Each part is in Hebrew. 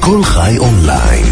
כל חי אונליין,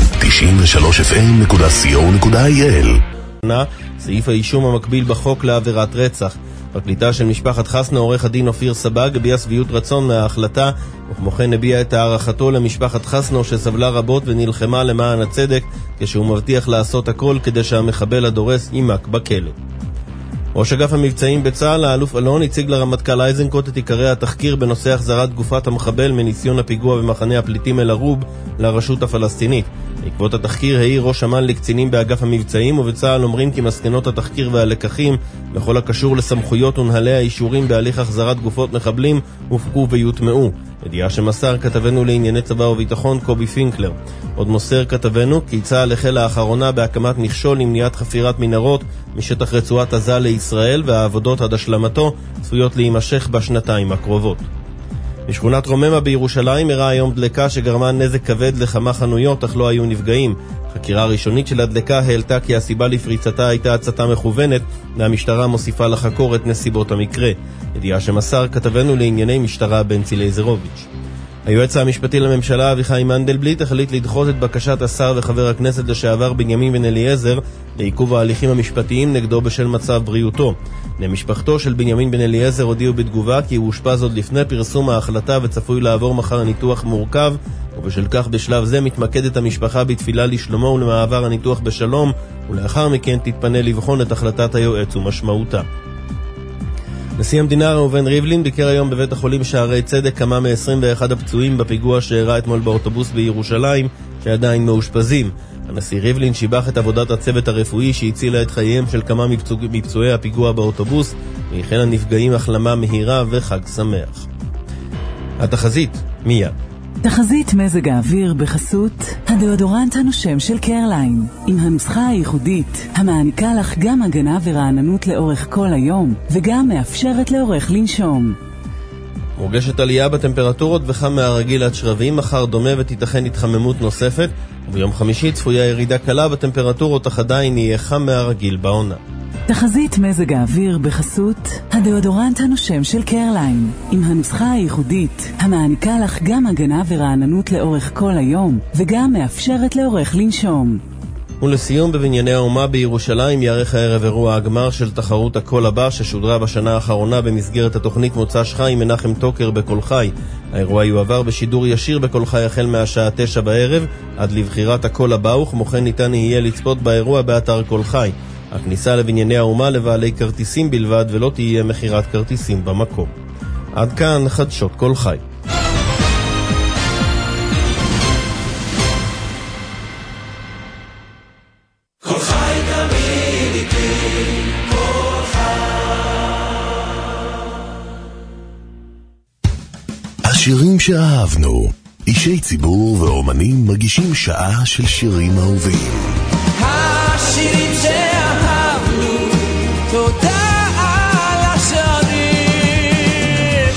93fm.co.il. סעיף האישום המקביל בחוק לעבירת רצח. פרקליטה של משפחת חסנה, עורך הדין אופיר סבג, הביע שביעות רצון מההחלטה, וכמו כן הביע את הערכתו למשפחת חסנה שסבלה רבות ונלחמה למען הצדק, כשהוא מבטיח לעשות הכל כדי שהמחבל הדורס יימק בכלא. ראש אגף המבצעים בצה"ל, האלוף אלון, הציג לרמטכ"ל איזנקוט את עיקרי התחקיר בנושא החזרת גופת המחבל מניסיון הפיגוע במחנה הפליטים אל-ערוב לרשות הפלסטינית. בעקבות התחקיר העיר ראש אמ"ן לקצינים באגף המבצעים, ובצה"ל אומרים כי מסקנות התחקיר והלקחים בכל הקשור לסמכויות ונהלי האישורים בהליך החזרת גופות מחבלים הופקו ויוטמעו. ידיעה שמסר כתבנו לענייני צבא וביטחון קובי פינקלר. עוד מוסר כתבנו כי צה"ל החל לאחרונה בהקמת מכשול למניעת חפירת מנהרות משטח רצועת עזה לישראל, והעבודות עד השלמתו צפויות להימשך בשנתיים הקרובות. בשכונת רוממה בירושלים אירעה היום דלקה שגרמה נזק כבד לכמה חנויות, אך לא היו נפגעים. חקירה ראשונית של הדלקה העלתה כי הסיבה לפריצתה הייתה הצתה מכוונת, והמשטרה מוסיפה לחקור את נסיבות המקרה. ידיעה שמסר כתבנו לענייני משטרה בנצי לייזרוביץ'. היועץ המשפטי לממשלה אביחי מנדלבליט החליט לדחות את בקשת השר וחבר הכנסת לשעבר בנימין בן אליעזר לעיכוב ההליכים המשפטיים נגדו בשל מצב בריאותו. למשפחתו של בנימין בן אליעזר הודיעו בתגובה כי הוא אושפז עוד לפני פרסום ההחלטה וצפוי לעבור מחר ניתוח מורכב, ובשל כך בשלב זה מתמקדת המשפחה בתפילה לשלומו ולמעבר הניתוח בשלום, ולאחר מכן תתפנה לבחון את החלטת היועץ ומשמעותה. נשיא המדינה ראובן ריבלין ביקר היום בבית החולים שערי צדק כמה מ-21 הפצועים בפיגוע שאירע אתמול באוטובוס בירושלים שעדיין מאושפזים. הנשיא ריבלין שיבח את עבודת הצוות הרפואי שהצילה את חייהם של כמה מפצועי הפיגוע באוטובוס, ואיחל לנפגעים החלמה מהירה וחג שמח. התחזית מיד. תחזית מזג האוויר בחסות הדאודורנט הנושם של קרליין, עם הנוסחה הייחודית המעניקה לך גם הגנה ורעננות לאורך כל היום, וגם מאפשרת לאורך לנשום. מורגשת עלייה בטמפרטורות וחם מהרגיל עד שרבים, מחר דומה ותיתכן התחממות נוספת, וביום חמישי צפויה ירידה קלה בטמפרטורות, אך עדיין יהיה חם מהרגיל בעונה. תחזית מזג האוויר בחסות הדאודורנט הנושם של קרליין, עם הנוסחה הייחודית המעניקה לך גם הגנה ורעננות לאורך כל היום, וגם מאפשרת לאורך לנשום. ולסיום, בבנייני האומה בירושלים יערך הערב אירוע הגמר של תחרות הקול הבא ששודרה בשנה האחרונה במסגרת התוכנית מוצ"ש חי מנחם טוקר בכל חי. האירוע יועבר בשידור ישיר בכל חי החל מהשעה 9 בערב עד לבחירת הקול הבא, וכמו כן ניתן יהיה לצפות באירוע באתר כל חי. הכניסה לבנייני האומה לבעלי כרטיסים בלבד, ולא תהיה מחירת כרטיסים במקום. עד כאן חדשות כל חי. השירים שאהבנו, אישי ציבור ואומנים מגישים שעה של שירים אהובים. השירים שאהבנו, תודה על השירים.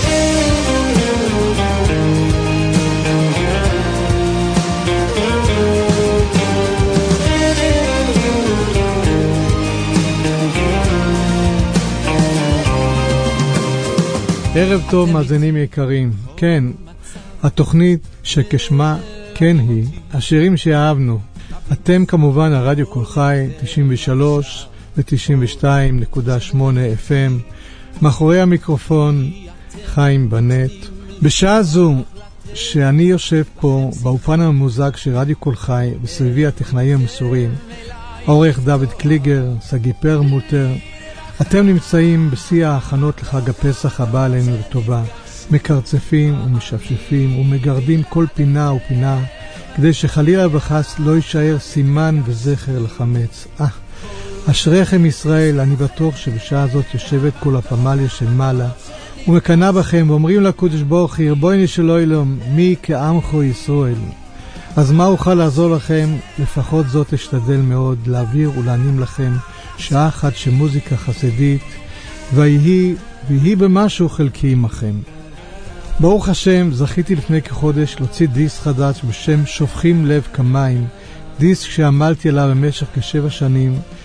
ערב טוב מאזינים יקרים. כן, התוכנית שכשמה כן היא השירים שאהבנו. אתם כמובן הרדיו כל חי 93 ו-92.8 FM. מאחורי המיקרופון חיים בנט. בשעה זו שאני יושב פה באופן הממוזג של רדיו כל חי בסביבי הטכנאים המסורים, העורך דוד קליגר, סגי פרמוטר, אתם נמצאים בשיא ההכנות לחג הפסח הבא עלינו לטובה, מקרצפים ומשפשפים ומגרדים כל פינה ופינה, כדי שחלילה וחס לא יישאר סימן וזכר לחמץ. אשריכם ישראל, אני בטוח שבשעה הזאת יושבת כל הפמליה של מעלה ומקנה בכם ואומרים לקודש ברוך הוא, ריבונו של עולם, מי כעמך ישראל. אז מה אוכל לעזור לכם? לפחות זאת אשתדל מאוד להעביר ולענים לכם שעה אחת של מוזיקה חסידית, והיא במשהו חלקי עמכם. ברוך השם, זכיתי לפני כחודש להוציא דיסק חדש בשם שופכים לב כמים, דיסק שעמלתי עליו במשך כ7 שנים,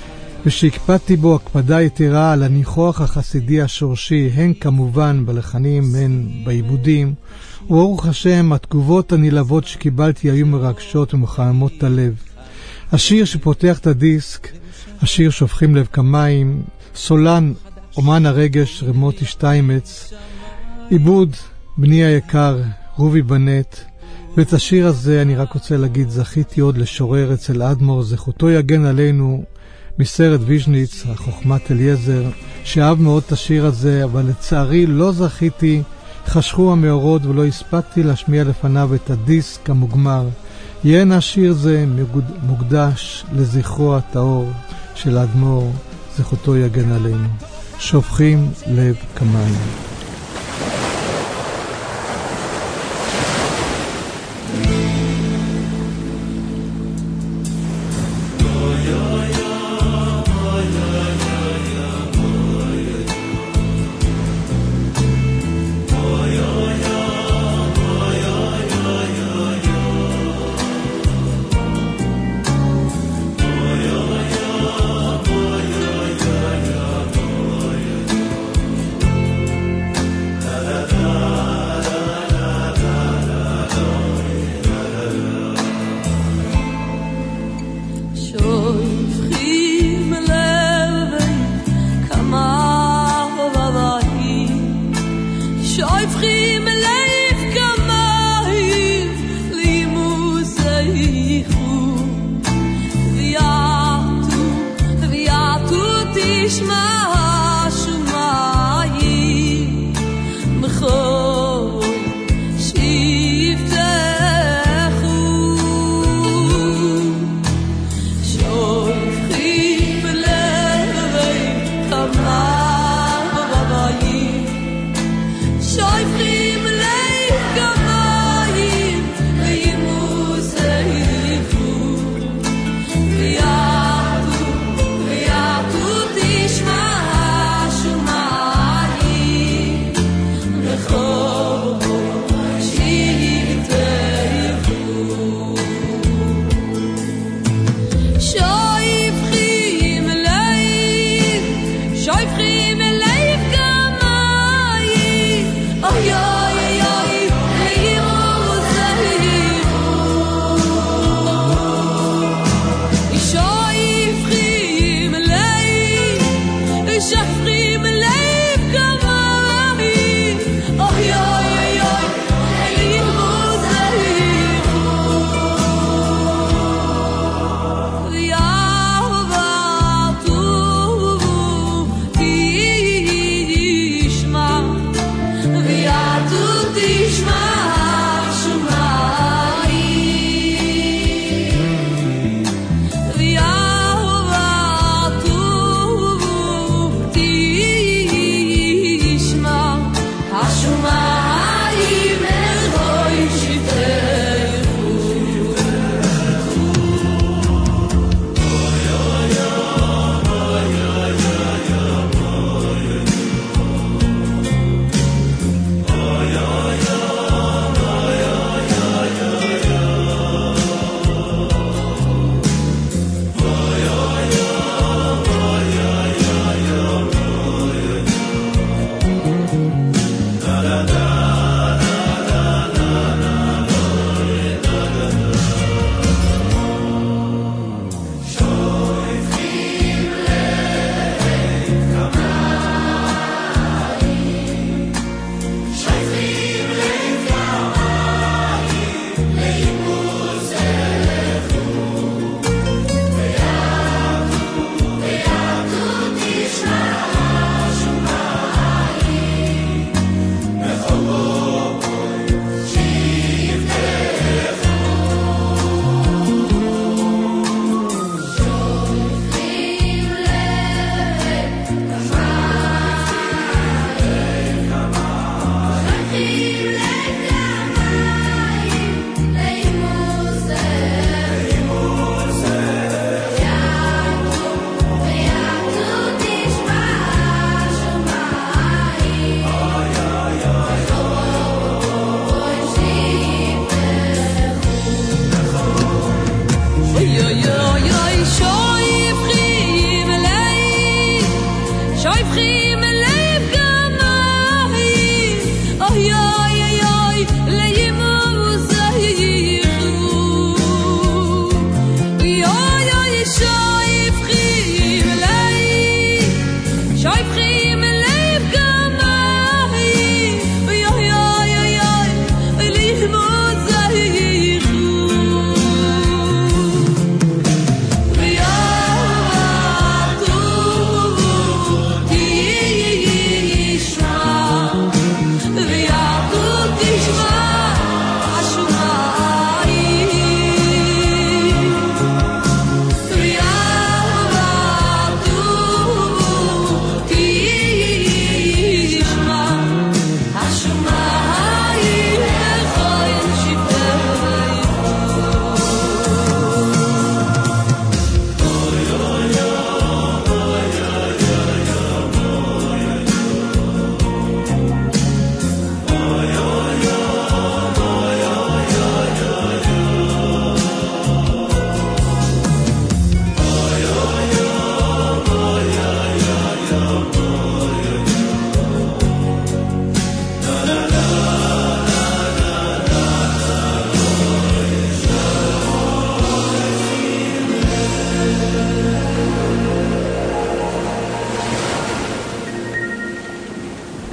ושהקפדתי בו הקפדה יתרה על הניחוח החסידי השורשי, הן כמובן בלחנים, הן בעיבודים. וברוך השם, התגובות הנלהבות שקיבלתי היו מרגשות ומחממות את הלב. השיר שפותח את הדיסק, השיר שופכים לב כמים, סולן, אומן הרגש, רמותי שטיימץ, עיבוד בני היקר, רובי בנט. ואת השיר הזה אני רק רוצה להגיד, זכיתי עוד לשורר אצל אדמור, זכותו יגן עלינו, מסרט ויז'ניץ, החוכמת אליעזר, שאהב מאוד את השיר הזה, אבל לצערי לא זכיתי, חשכו המאורות ולא הספקתי להשמיע לפניו את הדיסק המוגמר. יהיה השיר זה מוקדש לזכרו הטהור של אדמור, זכותו יגן עלינו. שופכים לב כמים.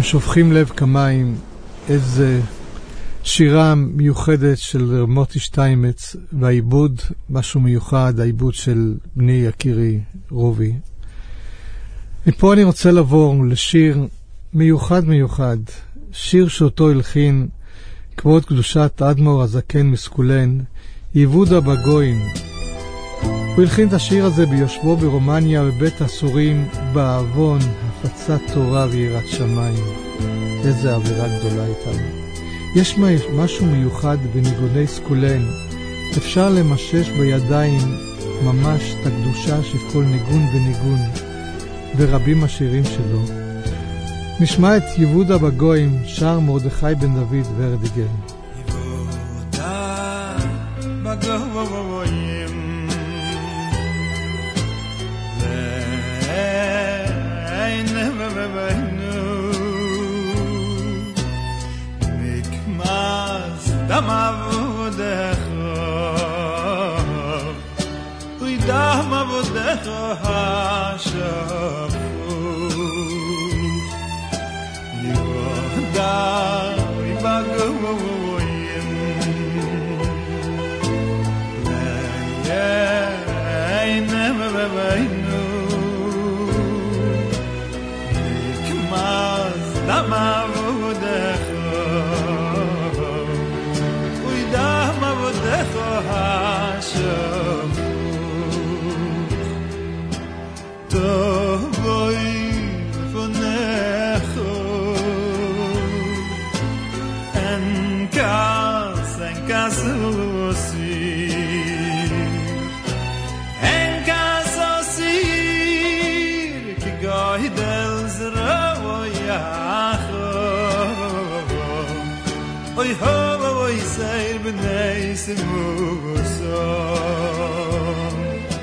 שופכים לב כמים, איזה שירה מיוחדת של מוטי שטיימץ, והעיבוד, משהו מיוחד, העיבוד של בני יקירי רובי. מפה אני רוצה לעבור לשיר מיוחד, שיר שאותו הלחין כבוד קדושת אדמו"ר הזקן מסקולן, יבודה בגויים. הוא הלחין את השיר הזה ביושבו ברומניה בבית הסורים, בעוון הפצת תורה ויראת שמיים. איזה עבירה גדולה איתנו. יש משהו מיוחד בניגוני סקולן, אפשר למשש בידיים ממש את הקדושה של כל ניגון וניגון, ורבים השירים שלו. נשמע את יבודה בגויים, שר מרדכי בן דוד ורדיגר. יבודה בגויים ואין ובנו מקמס דם עבודך ודם עבודך השפוט יבודה בגויים ואין ובנו מקמס דם עבודך ודם עבודך השפוט תבואי לפניך אין כעס אוסיר כי גדל זרוע יחוב אוי הוב אוי סיר בני סמוסון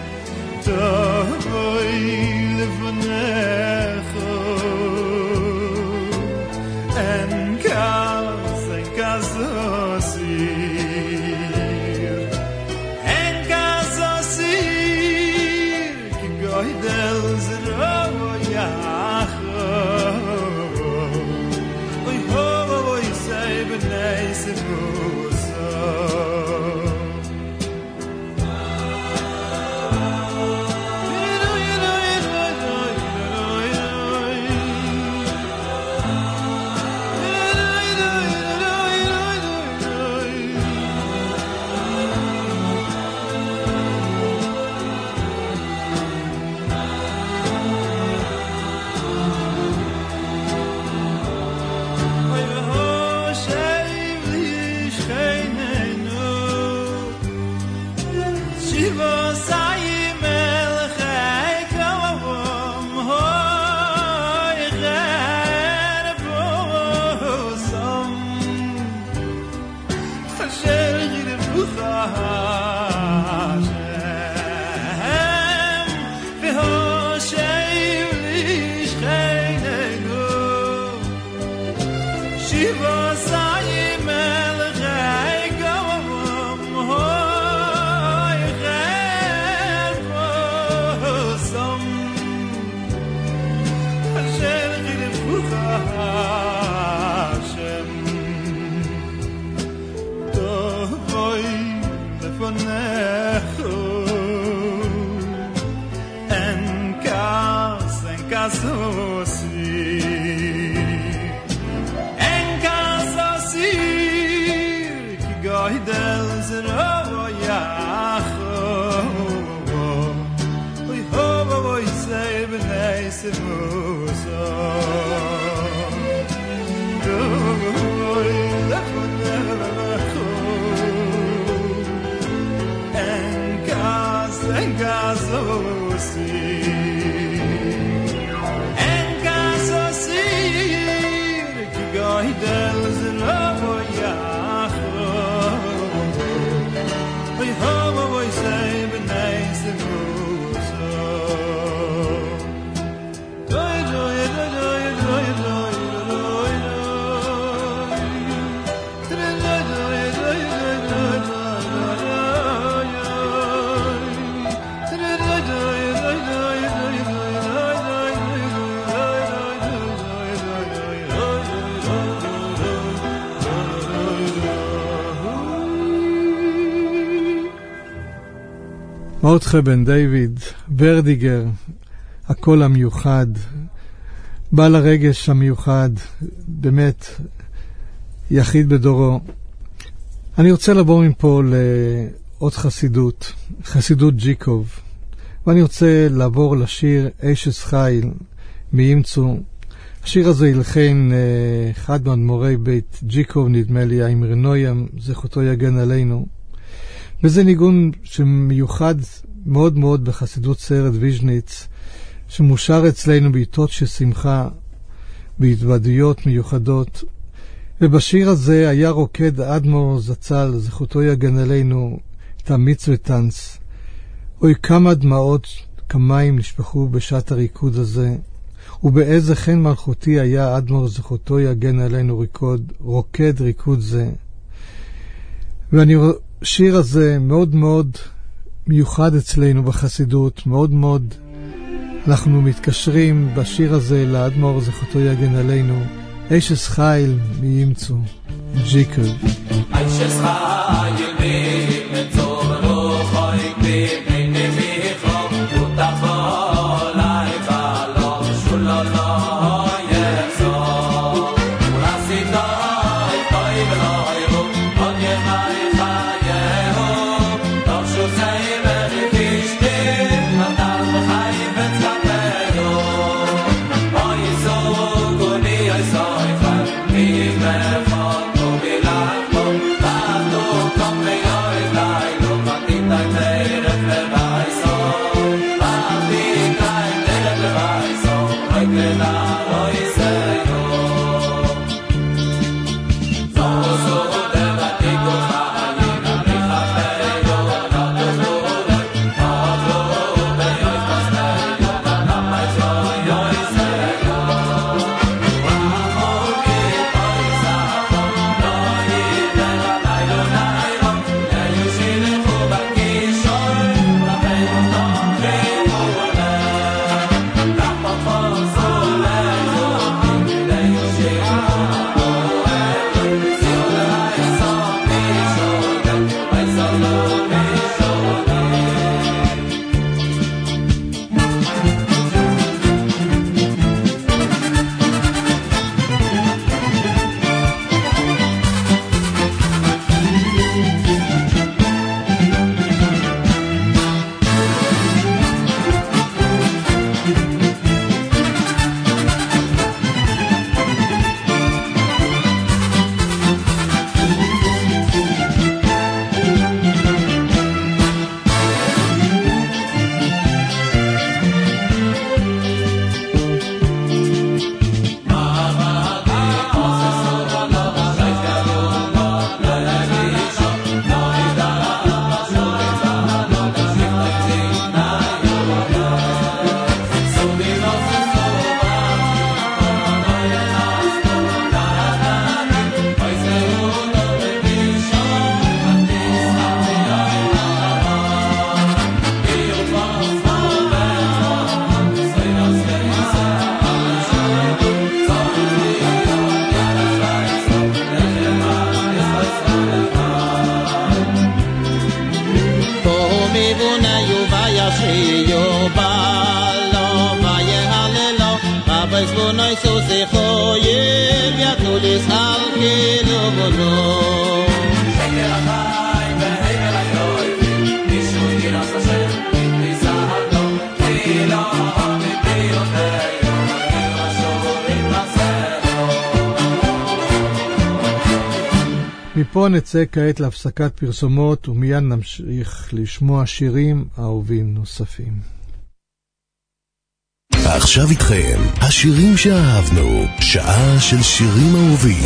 תבואי לפניך אין כעס אוסיר אין כעס אוסיר כי גדל זרוע יחוב אוי הוב אוי סיר בני סמוסון מורדכי בן דיוויד, ורדיגר, הקול המיוחד, בעל הרגש המיוחד, באמת יחיד בדורו. אני רוצה לעבור מפה לעוד חסידות, חסידות ג'יקוב, ואני רוצה לעבור לשיר אשס חיל מאימצו. השיר הזה ילחן אחד מאדמו"רי בית ג'יקוב, נדמה לי, האמרי נוים, זכותו יגן עלינו. וזה ניגון שמיוחד מאוד מאוד בחסידות סיירת ויז'ניץ, שמושר אצלנו בעיתות ששמחה, בהתוודויות מיוחדות. ובשיר הזה היה רוקד אדמו"ר זצ"ל, זכותו יגן עלינו, את המצווה טנץ. אוי, כמה דמעות כמים נשפכו בשעת הריקוד הזה, ובאיזה חן מלכותי היה אדמו"ר זכותו יגן עלינו רוקד ריקוד זה. שיר הזה מאוד מאוד מיוחד אצלנו בחסידות, מאוד מאוד אנחנו מתקשרים בשיר הזה לאדמו"ר זכותו יגן עלינו. אשס חיל מאימצו, ג'יקוב. אשס חיל מאימצו ברוחוי גבי נביחו ותפול היפלו שולו לא יחזור ולסידוי תוי ולא ירו עוד ימי חייהו תוך שוסי מריפישתי נתן בחי וצלפהו אוי זוגוני אוי זויפן מי מפות ובילחו ועדו קום ויוי דיינו ותיתאי תרת לבייסו ותיתאי תרת לבייסו אוי כנה אוי זהו זו דבתיקו חיים הריחתיו נתנו נתנו ביוי פסטיו נתמי זוי זהו רחוקית אוי זכו לא ידע ליילו ניירו היו שילכו בקישור רבינו תומכים ולב רחוקות זולנו היו שילכו זיו להיסו מישודם ויסולו מישודם מפה נצא כעת להפסקת פרסומות ומיד נמשיך לשמוע שירים אהובים נוספים. עכשיו איתכם, השירים שאהבנו, שעה של שירים אהובים.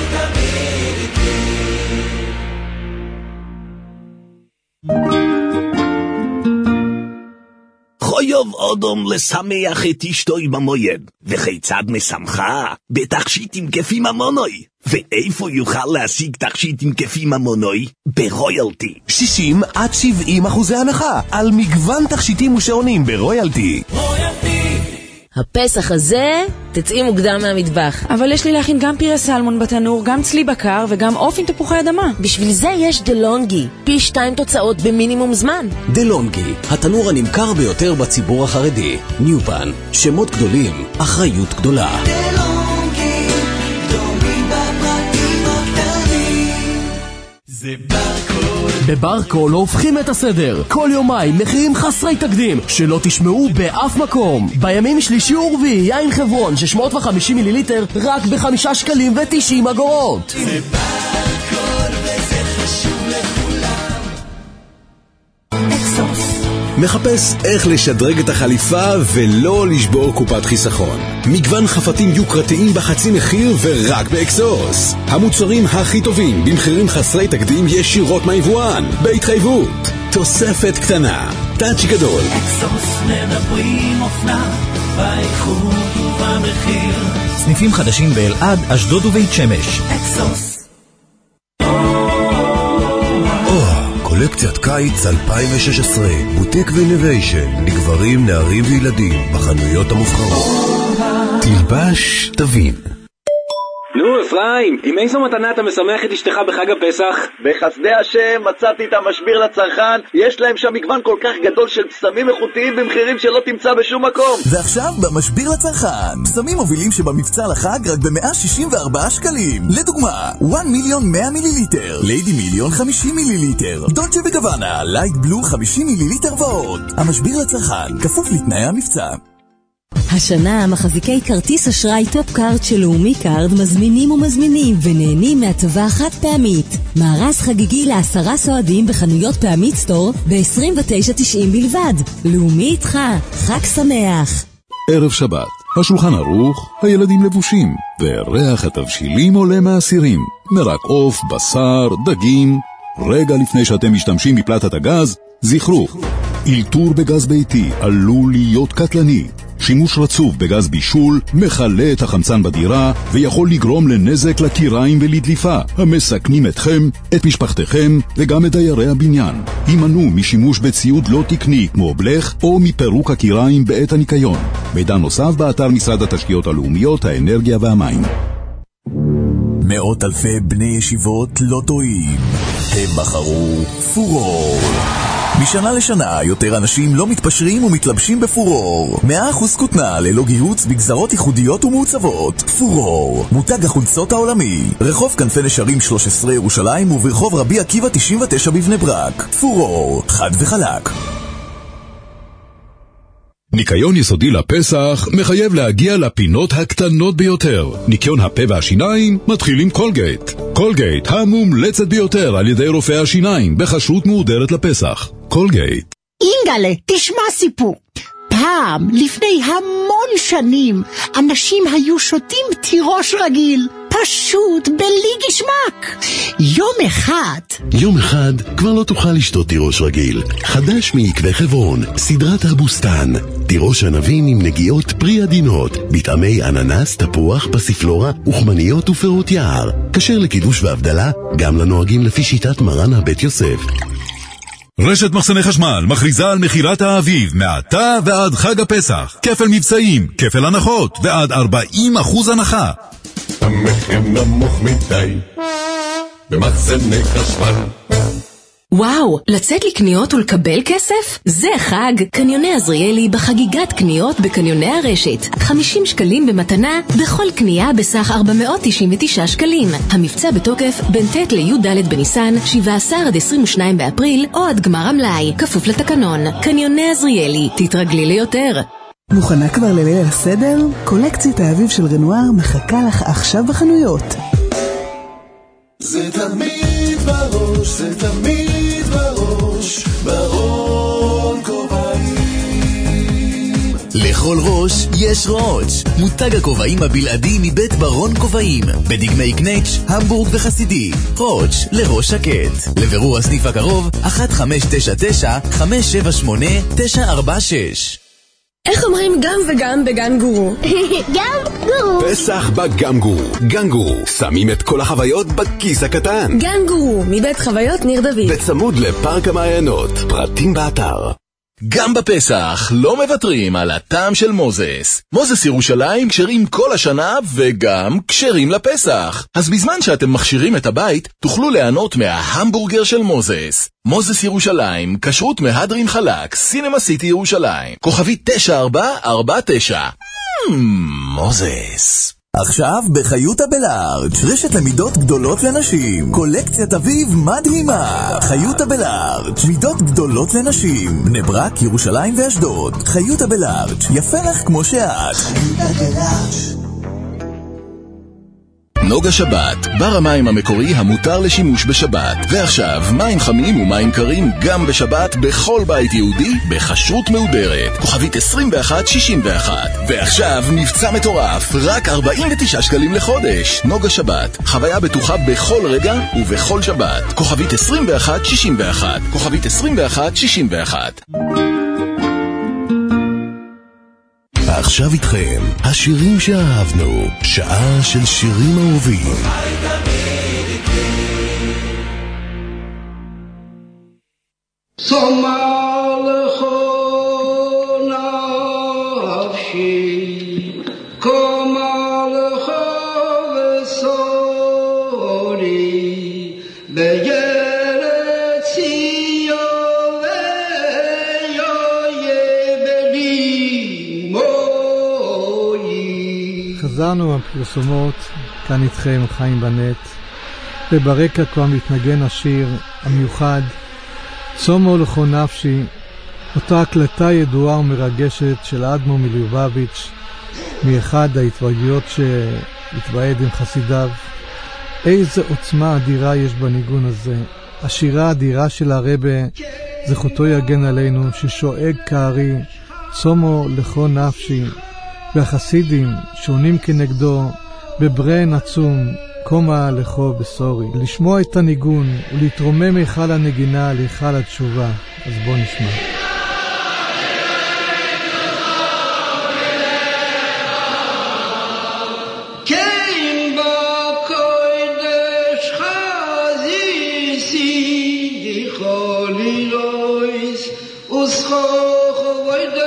חויוב אודום לשמח את אשתוי במויד, וכיצד משמחה? בתכשיטים כפי ממונוי. ואיפה יוכל להשיג תכשיטים כפי ממונוי? ברויאלטי. 60% עד 70% הנחה על מגוון תכשיטים ושעונים ברויאלטי. רויאלטי הפסח הזה תצאי מוקדם מהמטבח. אבל יש לי להכין גם פירה סלמון בתנור, גם צלי בקר וגם עוף עם תפוחי אדמה. בשביל זה יש דלונגי, פי 2 תוצאות במינימום זמן. דלונגי, התנור הנמכר ביותר בציבור החרדי. ניופן, שמות גדולים, אחריות גדולה. דלונגי, דומים בפרטים הקטנים. זה ברקול. בברקול הופכים את הסדר. כל יומיים מחירים חסרי תקדים שלא תשמעו באף מקום. בימים שלישי ורביעי יין חברון 650 מיליליטר רק ב5 שקלים ו90 אגורות. זה ברקול וזה חשוב לכולם. אקסוס. מחפש איך לשדרג את החליפה ולא לשבור קופת חיסכון. מגוון חפתים יוקרתיים בחצי מחיר ורק באקסוס. המוצרים הכי טובים במחירים חסרי תקדים ישירות מהיבואן, בהתחייבות. תוספת קטנה, טאצ' גדול. אקסוס מדברים אופנה, באיכות ובמחיר. סניפים חדשים באלעד, אשדוד ובית שמש. אקסוס. קולקציית קיץ 2016, בוטיק ואינוביישן, לגברים, נערים וילדים, בחנויות המובחרות. תלבש, תבין. נו אפרים, עם איזו מתנה אתה משמח את אשתך בחג הפסח? בחסדי השם מצאתי את המשביר לצרכן. יש להם שם מגוון כל כך גדול של פסמים איכותיים במחירים שלא תמצא בשום מקום. ועכשיו במשביר לצרכן, פסמים מובילים שבמבצע לחג רק ב164 שקלים. לדוגמה, 1 מיליון 100 מיליליטר, ליידי מיליון 50 מיליליטר, דולצ'ה וגוואנה, לייט בלו 50 מיליליטר ועוד. המשביר לצרכן, כפוף לתנאי המבצע. השנה מחזיקי כרטיס אשראי טופ קארד של לאומי קארד מזמינים ומזמינים ונהנים מהטבה חד פעמית. מארז חגיגי ל10 סועדים בחנויות פעמית סטור ב-29.90 בלבד. לאומי איתך, חג שמח. ערב שבת, השולחן ערוך, הילדים לבושים, וריח התבשילים עולה מהסירים. מרק עוף, בשר, דגים. רגע לפני שאתם משתמשים בפלטת הגז, זכרו, אלתור בגז ביתי עלול להיות קטלני. שימוש רצוף בגז בישול מחלה את החמצן בדירה ויכול לגרום לנזק לקיריים ולדליפה המסכנים אתכם, את משפחתכם וגם את דיירי הבניין. הימנעו משימוש בציוד לא תקני כמו בלך או מפירוק הקיריים בעת הניקיון. מידע נוסף באתר משרד התשתיות הלאומיות, האנרגיה והמים. מאות אלפי בני ישיבות לא טועים, הם בחרו פורור. משנה לשנה יותר אנשים לא מתפשרים ומתלבשים בפורור. 100% כותנה ללא גיהוץ בגזרות ייחודיות ומעוצבות. פורור, מותג החולצות העולמי. רחוב כנפי נשרים 13 ירושלים וברחוב רבי עקיבא 99 בבני ברק. פורור, חד וחלק. ניקיון יסודי לפסח מחייב להגיע לפינות הקטנות ביותר. ניקיון הפה והשיניים מתחיל עם קולגייט. קולגייט המומלצת ביותר על ידי רופאי השיניים בכשרות מהודרת לפסח. קולגייט. אינגלה, תשמע סיפור. פעם, לפני המון שנים, אנשים היו שותים תירוש רגיל, פשוט בלי גשמק. יום אחד כבר לא תוכל לשתות תירוש רגיל. חדש מעקבי חברון, סדרת הבוסטן. תירוש ענבים עם נגיעות פרי עדינות, בטעמי אננס, תפוח, פסיפלורה, וחמניות ופירות יער. כשר לקידוש והבדלה, גם לנוהגים לפי שיטת מרן הבית יוסף. רשת מחסני חשמל מכריזה על מחירת האביב מעתה ועד חג הפסח. כפל מבצעים, כפל הנחות ועד 40% הנחה. המחיר נמוך מדי במחסני חשמל. וואו, לצאת לקניות ולקבל כסף? זה חג! קניוני עזריאלי בחגיגת קניות בקניוני הרשת. 50 שקלים במתנה בכל קנייה בסך 499 שקלים. המבצע בתוקף בין ט' לי"ד בניסן, 17 עד 22 באפריל או עד גמר המלאי, כפוף לתקנון. קניוני עזריאלי, תתרגלי ליותר. מוכנה כבר לליל הסדר? קולקציית האביב של רנואר מחכה לך עכשיו בחנויות. זה תמיד בראש, זה תמיד בראש, ברון כובעים. לכל ראש יש ראש. מותג הכובעים הבלעדי מבית ברון כובעים, בדגמי קנץ', המבורג וחסידי. ראש לראש שקט. לבירור הסניף הקרוב 1599-578-946. איך אומרים גם וגם בגן גורו? גם גורו. פסח בגן גורו. גן גורו, שמים את כל החוויות בכיס הקטן. גן גורו, מבית חוויות ניר דוד. בצמוד לפארק המעיינות. פרטים באתר. גם בפסח לא מוותרים על הטעם של מוזס. מוזס ירושלים כשרים כל השנה וגם כשרים לפסח. אז בזמן שאתם מכשירים את הבית, תוכלו ליהנות מההמבורגר של מוזס. מוזס ירושלים, כשרות מהדרין חלק, סינמה סיטי ירושלים. כוכבי 9449. מוזס. עכשיו בחיותה בלארג', רשת למידות גדולות לנשים, קולקציית אביב מדהימה. חיותה בלארג', מידות גדולות לנשים, בני ברק, ירושלים ואשדוד. חיותה בלארג', יפה לך כמו שאת. חיותה בלארג'. נוגה שבת, בר המים המקורי המותר לשימוש בשבת. ועכשיו, מים חמים ומים קרים גם בשבת בכל בית יהודי בכשרות מהודרת. כוכבית 2161. ועכשיו מבצע מטורף, רק 49 שקלים לחודש. נוגה שבת, חוויה בטוחה בכל רגע ובכל שבת. כוכבית 2161. כוכבית 2161. עכשיו איתכם, השירים שאהבנו, שעה של שירים אהובים. סומר לכל נפשי, קומר לכל וסורי, בארץ ציון ויבלי מוי. חזרנו הפרסומות, כאן איתכם חיים בנט, וברקע כבר מתנגן השיר המיוחד צומו לכל נפשי, אותה הקלטה ידועה ומרגשת של אדמו מליובביץ' מאחד ההתוועדויות שהתוועד עם חסידיו. איזה עוצמה אדירה יש בניגון הזה. השירה האדירה של הרבה, זכותו יגן עלינו, ששואג כארי, צומו לכל נפשי, והחסידים שעונים כנגדו בברן עצום, קומה לכו בסורי. לשמוע את הניגון ולהתרומם היכל הנגינה להיכל התשובה. אז בוא נשמע. כן בקודש חזיסי דיכולי לויס וסכוך ובוידך.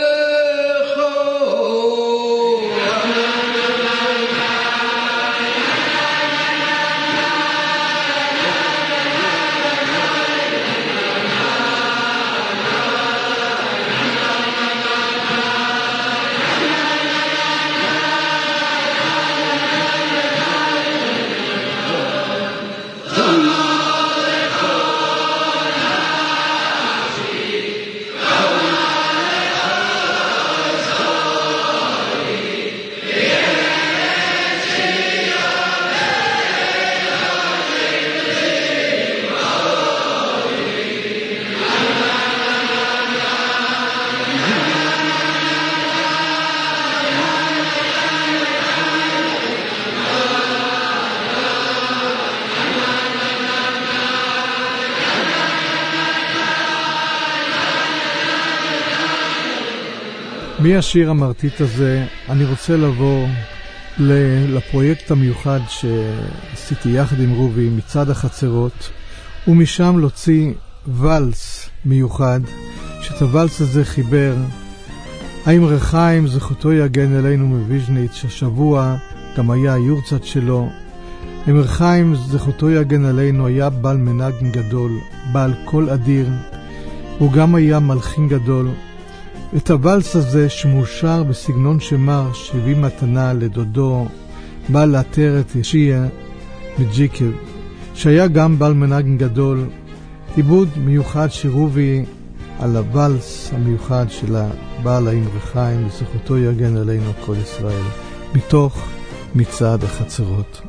מהשיר המרטיט הזה אני רוצה לבוא לפרויקט המיוחד שעשיתי יחד עם רובי, מצד החצרות, ומשם להוציא ולס מיוחד, שאת הוולס הזה חיבר האמר חיים, זכותו יגן אלינו מוויז'ניץ, השבוע גם היה היורצת שלו. האמר חיים, זכותו יגן עלינו, היה בעל מנגן גדול, בעל קול אדיר, הוא גם היה מלחין גדול. את הוולס הזה שמושר בסגנון שמר שהביא מתנה לדודו, בא לאתר את ישיה מג'יקב, שהיה גם בעל מנגן גדול. עיבוד מיוחד שרובי על הוולס המיוחד של הבעל האמר חיים, זכותו יגן עלינו כל ישראל, מתוך מצעד החצרות.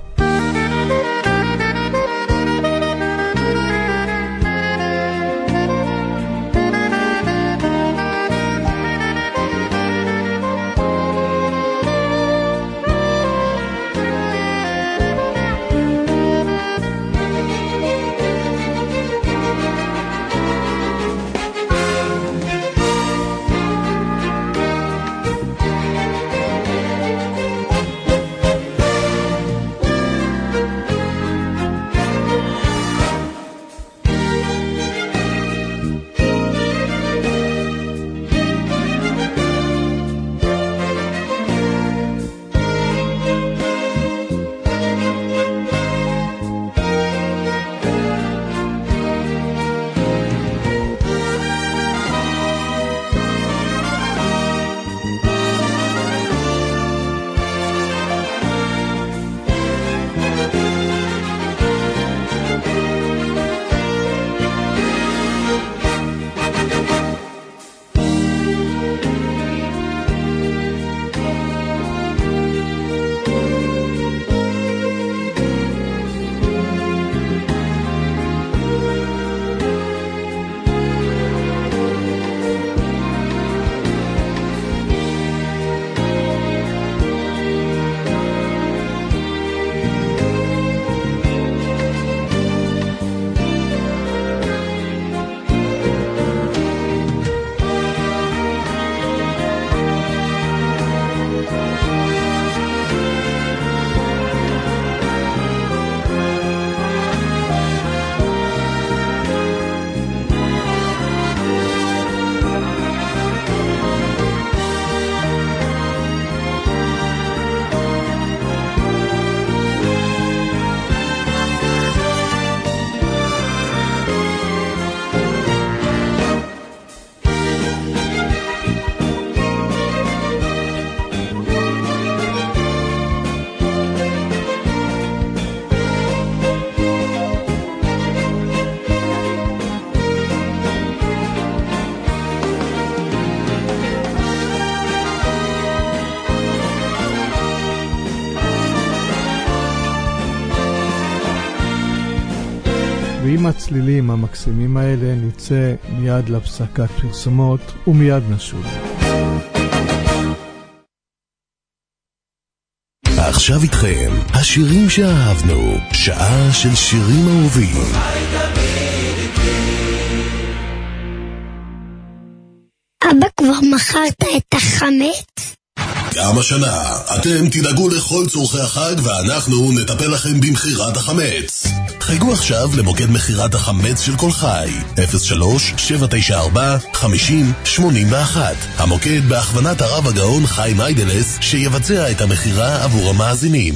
ועם הצלילים המקסימים האלה נצא מיד להפסקת פרסומות ומיד נשוב. עכשיו איתכם, השירים שאהבנו, שעה של שירים אהובים. אבא, כבר מכרת את החמץ? גם השנה, אתם תדאגו לכל צורכי החג ואנחנו נטפל לכם במחירת החמץ. חייגו עכשיו למוקד מחירת החמץ של כל חי, 03-794-5081. המוקד בהכוונת הרב הגאון חיים איידלס שיבצע את המחירה עבור המאזינים.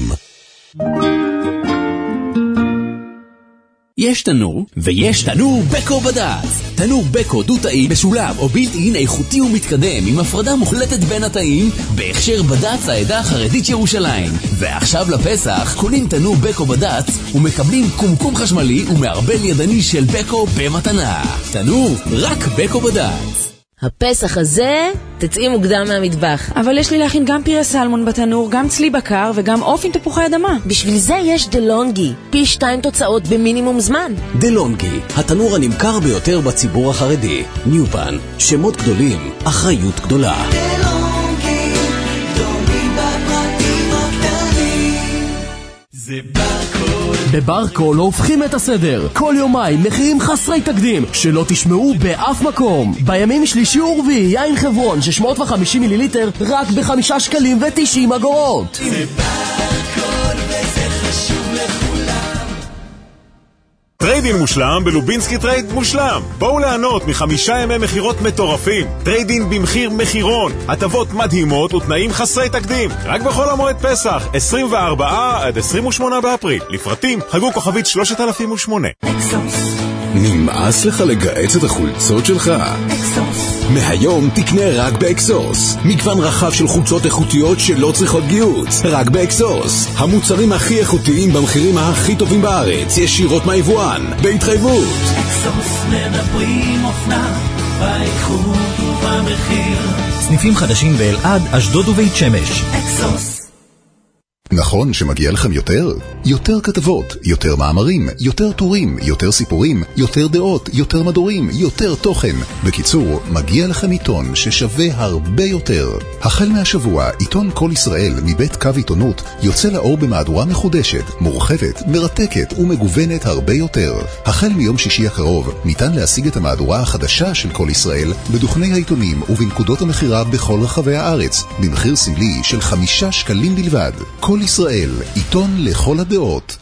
יש תנור, ויש תנור בקו בד"ץ. תנור בקו דו-תאי משולב או בילט-אין איכותי ומתקדם עם הפרדה מוחלטת בין התאים בהכשר בד"ץ העדה החרדית ירושלים. ועכשיו לפסח קונים תנור בקו בד"ץ ומקבלים קומקום חשמלי ומערבל ידני של בקו במתנה. תנור רק בקו בד"ץ. הפסח הזה תצאי מוקדם מהמטבח. אבל יש לי להכין גם פירה סלמון בתנור, גם צלי בקר וגם עוף עם תפוחי אדמה. בשביל זה יש דלונגי, פי 2 תוצאות במינימום זמן. דלונגי, התנור הנמכר ביותר בציבור החרדי. ניופן, שמות גדולים, אחריות גדולה. דלונגי, גדולים בפרטים הקטנים. זה בברקול לא הופכים את הסדר. כל יומיים מחירים חסרי תקדים שלא תשמעו באף מקום. בימים שלישי ורביעי יין חברון 650 מיליליטר רק ב5 שקלים ו90 אגורות. זה ברקול וזה חשוב לכולם. טריידין מושלם בלובינסקי טרייד מושלם. בואו לענות מ5 ימי מחירות מטורפים. טריידין במחיר מחירון, הטבות מדהימות ותנאים חסרי תקדים. רק בחול המועד פסח, 24 עד 28 באפריל. לפרטים חגו כוכבית 3008. נמאס לך לגעץ את החולצות שלך? אקסוס. מהיום תקנה רק באקסוס. מגוון רחב של חולצות איכותיות שלא צריכות גיוץ. רק באקסוס. המוצרים הכי איכותיים במחירים הכי טובים בארץ. ישירות מהיבואן. בהתחייבות. אקסוס מדברים אופנה, באיכות ובמחיר. סניפים חדשים באלעד, אשדוד ובית שמש. אקסוס. נכון שמגיע לכם יותר? יותר כתבות, יותר מאמרים, יותר טורים, יותר סיפורים, יותר דעות, יותר מדורים, יותר תוכן. בקיצור, מגיע לכם עיתון ששווה הרבה יותר. החל מהשבוע, עיתון כל ישראל מבית קו עיתונות יוצא לאור במהדורה מחודשת, מורחבת, מרתקת ומגוונת הרבה יותר. החל מיום שישי הקרוב, ניתן להשיג את המהדורה החדשה של כל ישראל בדוכני העיתונים ובנקודות המחירה בכל רחבי הארץ, במחיר סמלי של 5 שקלים בלבד. כל ישראל, עיתון לכל הדעות.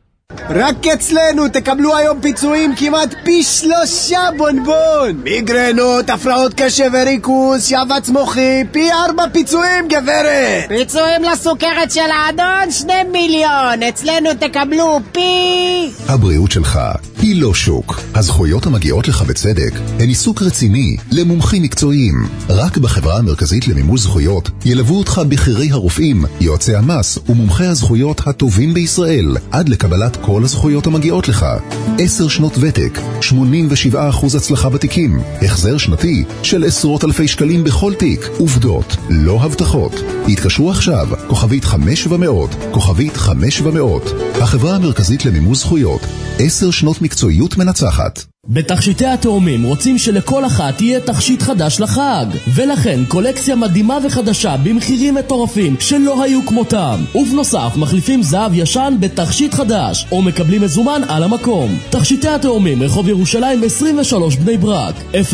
רק אצלנו תקבלו היום פיצויים כמעט פי 3 בונבון. מיגרנות, הפרעות קשב וריכוז, שבץ מוחי, פי 4 פיצויים גברת. פיצויים לסוכרת של האדון 2 מיליון. אצלנו תקבלו פי... הבריאות שלך היא לא שוק. הזכויות המגיעות לך בצדק הן עיסוק רציני למומחים מקצועיים. רק בחברה המרכזית למימוש זכויות ילוו אותך בחירי הרופאים, יועצי המס ומומחי הזכויות הטובים בישראל עד לקבלת כל הזכויות המגיעות לך. 10 שנות ותק, 87% הצלחה בתיקים, החזר שנתי של עשרות אלפי שקלים בכל תיק. עובדות, לא הבטחות. התקשרו עכשיו, כוכבית 5700, כוכבית 5700. החברה המרכזית למימוש זכויות, 10 שנות מקצועיות מנצחת. בתכשיטי התאומים רוצים שלכל אחת יהיה תכשיט חדש לחג, ולכן קולקציה מדהימה וחדשה במחירים מטורפים שלא היו כמותם. ובנוסף מחליפים זהב ישן בתכשיט חדש או מקבלים מזומן על המקום. תכשיטי התאומים, רחוב ירושלים 23 בני ברק,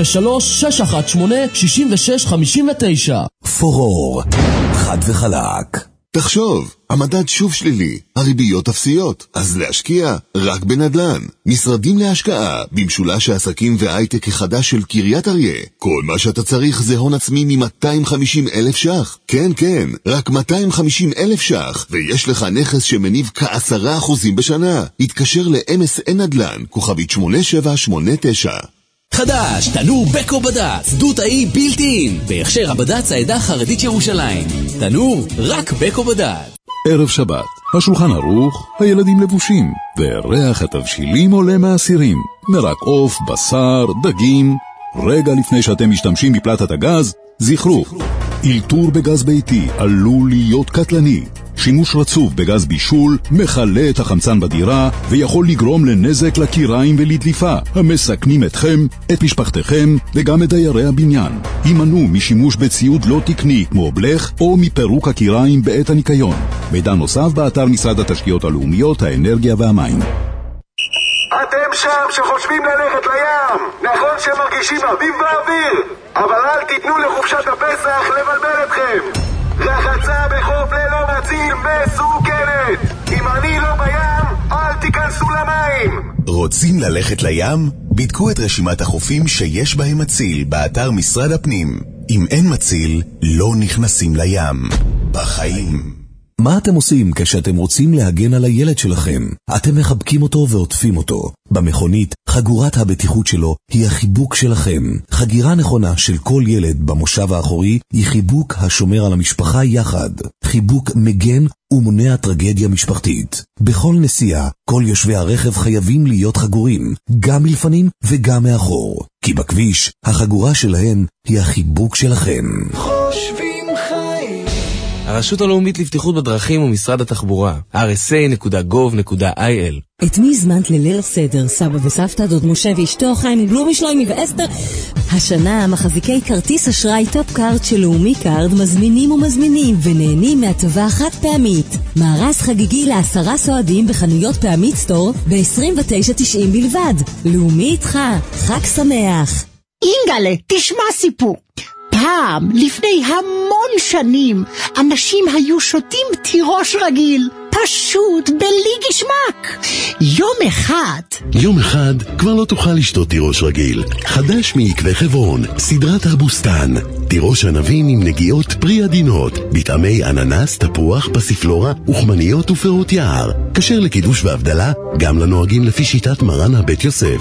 03-618-6659. פורור, חד וחלק. תחשוב, המדד שוב שלילי, הריביות אפסיות, אז להשקיע רק בנדלן. משרדים להשקעה, במשולש העסקים וההייטק החדש של קריית אריה. כל מה שאתה צריך זה הון עצמי מ-250,000 ש"ח. כן, כן, רק 250,000 ש"ח, ויש לך נכס שמניב כ10% בשנה. התקשר ל-MSN נדל"ן, כוכבית 8789. חדש, תנור בקו בד"ץ, דו-תאי בילט-אין, בהכשר הבד"ץ העדה החרדית ירושלים. תנור רק בקו בד"ץ. ערב שבת, השולחן ערוך, הילדים לבושים, וריח התבשילים עולה מהסירים. מרק עוף, בשר, דגים. רגע לפני שאתם משתמשים בפלטת הגז, זכרו, אלתור בגז ביתי עלול להיות קטלני. שימוש רצוף בגז בישול מחלה את החמצן בדירה ויכול לגרום לנזק לקיריים ולדליפה, המסכנים אתכם, את משפחתכם וגם את דיירי הבניין. הימנעו משימוש בציוד לא תקני כמו בלך או מפירוק הקיריים בעת הניקיון. מידע נוסף באתר משרד התשתיות הלאומיות, האנרגיה והמים. אתם שם שחושבים ללכת לים, נכון שמרגישים אביב באוויר, אבל אל תיתנו לחופשת הפסח לבלבל אתכם. רחצה בחוף ללא מציל מסוכנת. אם אני לא בים, אל תיכנסו למים. רוצים ללכת לים? בדקו את רשימת החופים שיש בהם מציל באתר משרד הפנים. אם אין מציל, לא נכנסים לים. בחיים. מה אתם עושים כשאתם רוצים להגן על הילד שלכם? אתם מחבקים אותו ועוטפים אותו. במכונית, חגורת הבטיחות שלו היא החיבוק שלכם. חגירה נכונה של כל ילד במושב האחורי היא חיבוק השומר על המשפחה יחד. חיבוק מגן ומונע טרגדיה משפחתית. בכל נסיעה, כל יושבי הרכב חייבים להיות חגורים, גם מלפנים וגם מאחור. כי בכביש, החגורה שלהם היא החיבוק שלכם. חושבים חיים. הרשות הלאומית לבטיחות בדרכים ומשרד התחבורה, rsa.gov.il. את מי הזמנת לליל הסדר, סבא וסבתא, דוד משה ואשתו, חיים בלומי, שלומי ואסתר? השנה מחזיקי כרטיס אשראי טופ קארד של לאומי קארד מזמינים ומזמינים ונהנים מהטבה חד פעמית. מארז חגיגי ל10 סועדים בחנויות פעמית סטור ב-29.90 בלבד. לאומי איתך, חג שמח. אינגלה, תשמע סיפור. פעם, לפני המון שנים, אנשים היו שותים תירוש רגיל, פשוט בלי גשמק. יום אחד כבר לא תוכל לשתות תירוש רגיל. חדש מעקבי חברון, סדרת הבוסטן. תירוש ענבים עם נגיעות פרי עדינות, בטעמי אננס, תפוח, פסיפלורה, וחמניות ופירות יער. כשר לקידוש והבדלה, גם לנוהגים לפי שיטת מרן הבית יוסף.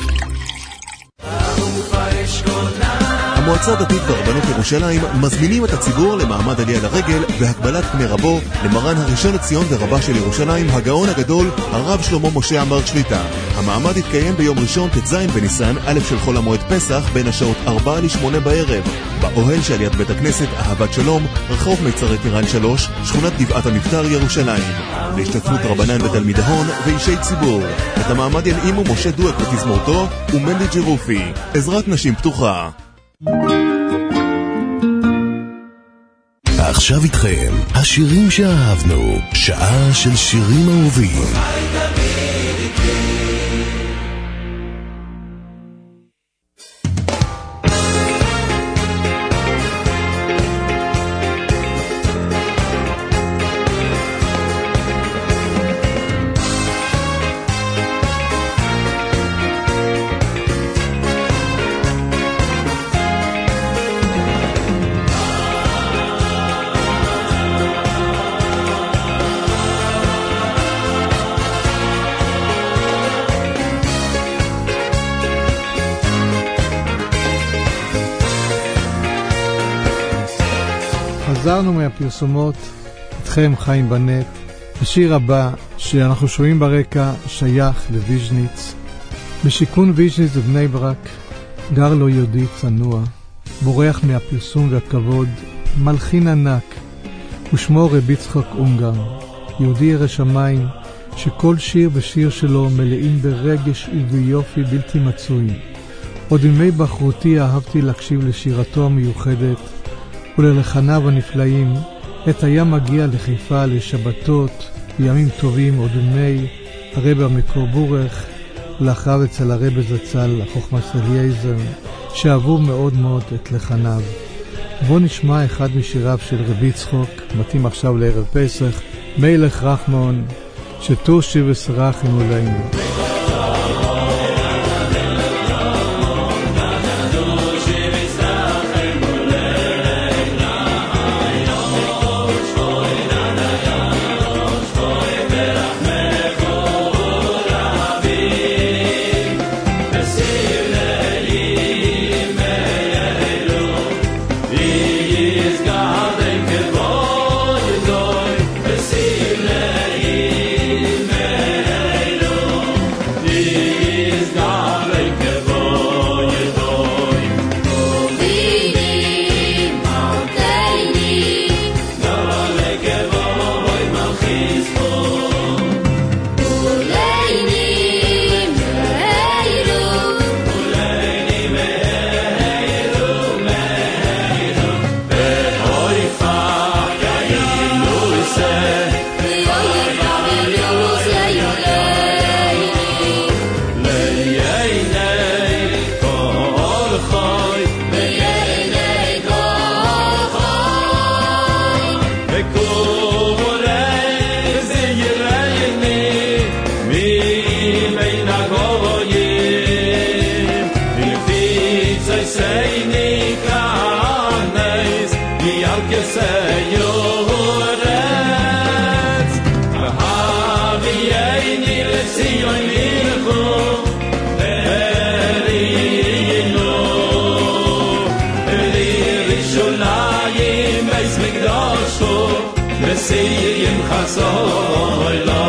המועצה הדתית ברבנות ירושלים מזמינים את הציבור למעמד עלייה לרגל והקבלת פני רבו למרן הראשון לציון ורבה של ירושלים, הגאון הגדול, הרב שלמה משה עמאר שליטה. המעמד יתקיים ביום ראשון ט"ז בניסן, א' של חול המועד פסח, בין השעות 4 ל-8 בערב, באוהל שעל יד בית הכנסת אהבת שלום, רחוב מיצרי טירן 3, שכונת גבעת המבטר, ירושלים. להשתתפות רבנן ותלמידי הון ואישי ציבור. את המעמד ינעימו משה דואק ותזמורתו ומנדי ג'רופי. עזרת נשים פתוחה. עכשיו איתכם, השירים שאהבנו, שעה של שירים אהובים. חזרנו מהפרסומות, איתכם חיים בנט. השיר הבא שאנחנו שומעים ברקע שייך לויז'ניץ. בשיכון ויז'ניץ בבני ברק גר לו יהודי צנוע, בורח מהפרסום והכבוד, מלחין ענק, ושמו רבי יצחק אונגר, יהודי ירא שמיים, שכל שיר ושיר שלו מלאים ברגש וביופי בלתי מצוי. עוד ימי בחרותי אהבתי להקשיב לשירתו המיוחדת וללחניו הנפלאים. עת היה מגיע לחיפה לשבתות וימים טובים עוד ימי הרב המקור בורך, ולאחריו אצל הרב זצ"ל החוכמה סלייזר, שאהבו מאוד מאוד את לחניו. בוא נשמע אחד משיריו של רבי יצחק, מתאים עכשיו לערב פסח, מלך רחמון, שתור שיר ושרח עם עולנו. Yerushalayim Beis Mikdashu V'siyim Chasoy Lo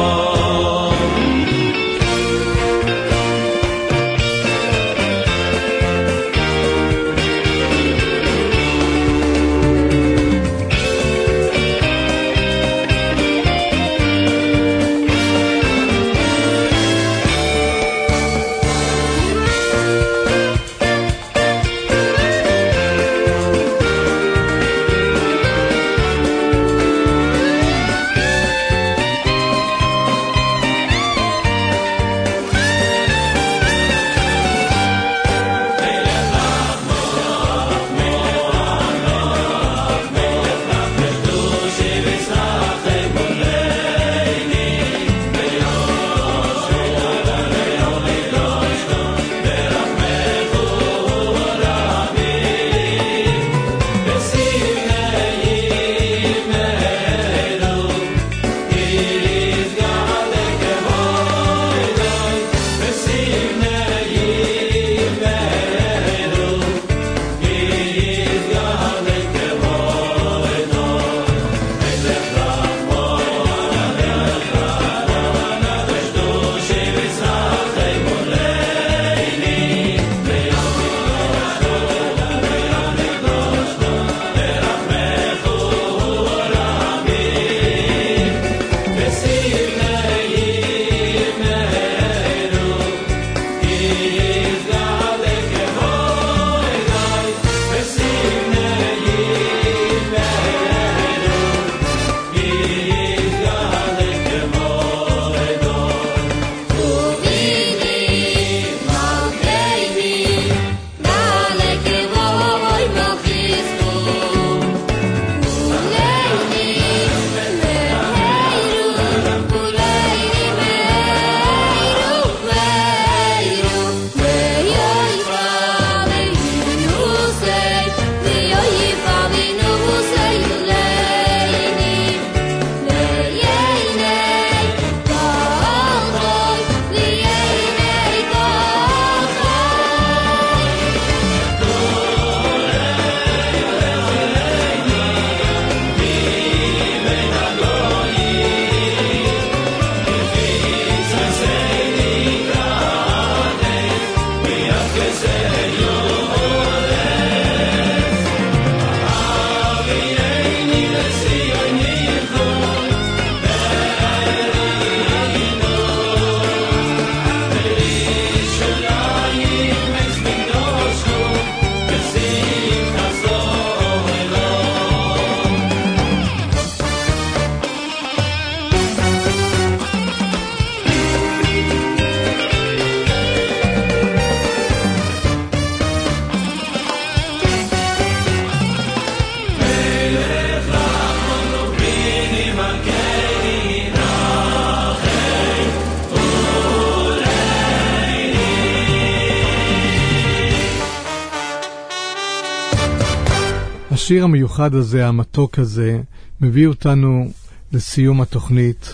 השיר המיוחד הזה, המתוק הזה, מביא אותנו לסיום התוכנית,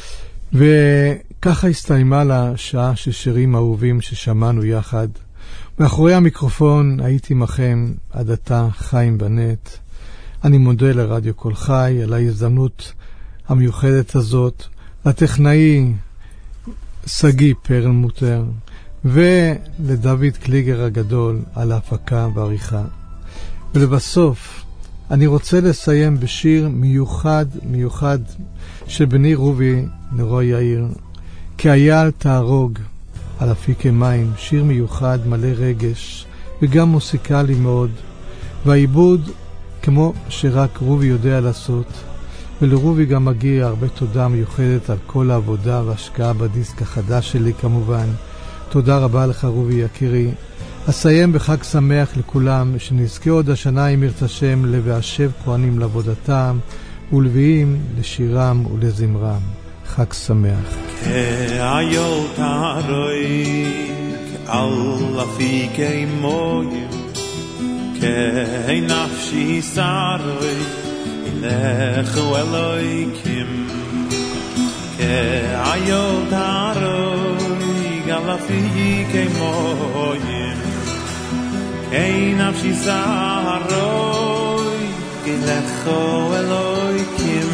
וככה הסתיימה לשעה של שירים אהובים ששמענו יחד. מאחורי המיקרופון הייתי מכם עד עתה חיים בנט. אני מודה לרדיו כל חי על ההזדמנות המיוחדת הזאת, לטכנאי סגי פרלמוטר ולדוד קליגר הגדול על ההפקה והעריכה. ולבסוף אני רוצה לסיים בשיר מיוחד של בני רובי נרוי יאיר, כאייל תהרוג על אפיקי מים, שיר מיוחד מלא רגש וגם מוסיקלי מאוד, והעיבוד כמו שרק רובי יודע לעשות, ולרובי גם מגיע הרבה תודה מיוחדת על כל העבודה והשקעה בדיסק החדש שלי כמובן. תודה רבה לך רובי יקירי. אסיים בחג שמח לכולם, שנזכה עוד השנה עם ירצה שם לבאשב כהנים לעבודתם ולוויים לשירם ולזמרם. חג שמח. כאייל תהרוג על אפיקי מים, כנפשי שרוי לכו אלוהיקים, כאייל תהרוג על אפיקי מים, כנפשי שרוי lecho Eloikim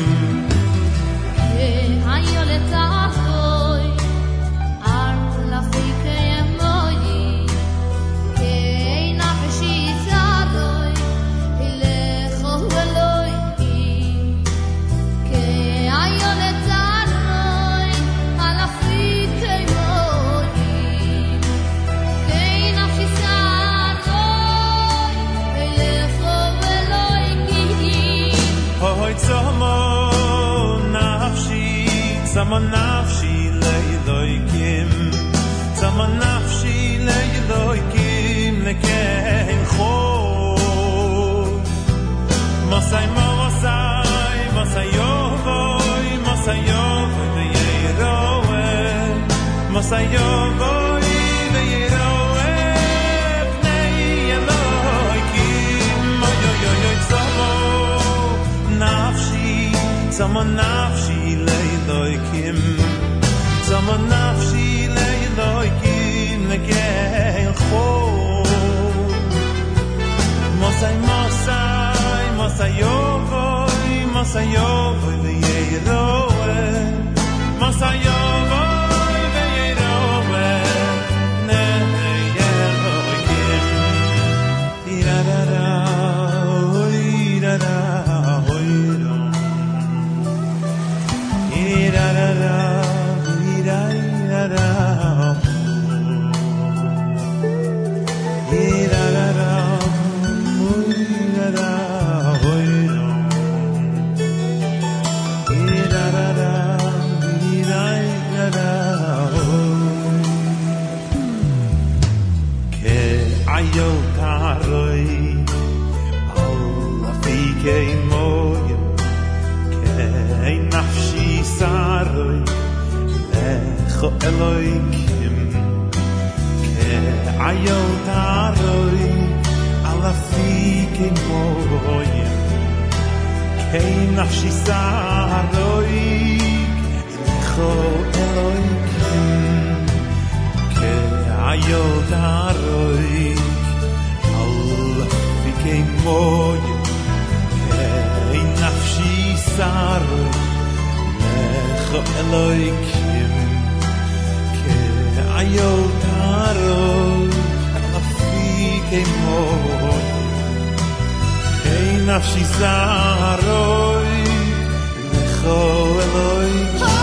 Tzama nafshi le'eloikim Tzama nafshi le'eloikim Lekein chod Masai mosai Masai yovoi Masai yovoi ve'yeroe Masai yovoi ve'yeroe Pnei eloikim Oy oy oy oy tzama nafshi Tzama nafshi Eloikim Tzama nafshi le'eloikim Lekein chod Mosai mosai Mosai yovoi Mosai yovoi ve'yeroe Mosai yovoi ve'yeroe Pnei eloikim Irarara Oirara Eloikim Ke'ayot aroi Alafikim moyim Ke'nafshi saroi Lecho Eloikim Ke'ayot aroi Alafikim moyim Ke'nafshi saroi Lecho Eloikim Ayotaro Alafike moy Hey nafshi saroi Lecho Eloikim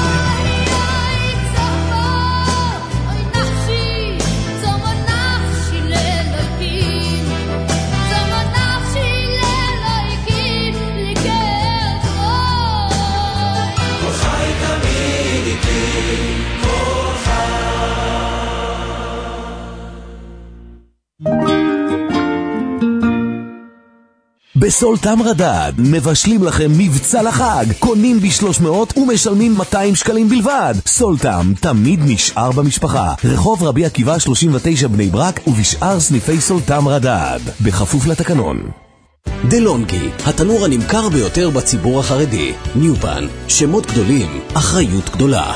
בסולטם רדד מבשלים לכם מבצע לחג, קונים ב300 ומשלמים 200 שקלים בלבד. סולטם תמיד נשאר במשפחה, רחוב רבי עקיבא 39 בני ברק ובשאר סניפי סולטם רדד, בכפוף לתקנון. דלונגי, התנור הנמכר ביותר בציבור החרדי. ניופן, שמות גדולים, אחריות גדולה.